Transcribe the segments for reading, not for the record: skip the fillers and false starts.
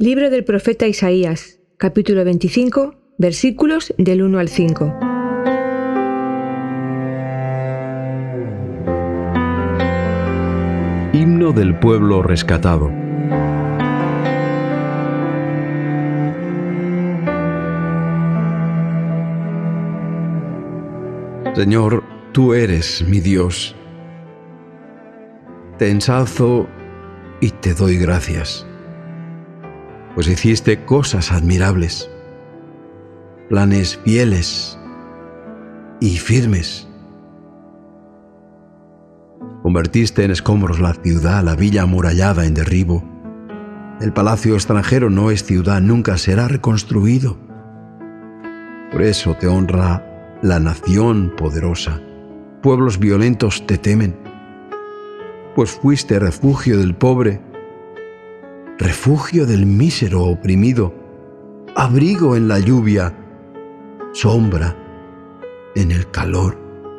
Libro del profeta Isaías, capítulo 25, versículos del 1 al 5. Himno del pueblo rescatado. Señor, tú eres mi Dios. Te ensalzo y te doy gracias, pues hiciste cosas admirables, planes fieles y firmes. Convertiste en escombros la ciudad, la villa amurallada en derribo. El palacio extranjero no es ciudad, nunca será reconstruido. Por eso te honra la nación poderosa. Pueblos violentos te temen, pues fuiste refugio del pobre, refugio del mísero oprimido, abrigo en la lluvia, sombra en el calor.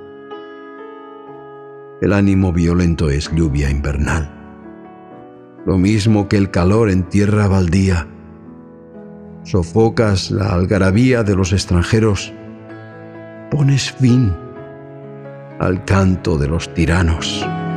El ánimo violento es lluvia invernal, lo mismo que el calor en tierra baldía. Sofocas la algarabía de los extranjeros, pones fin al canto de los tiranos.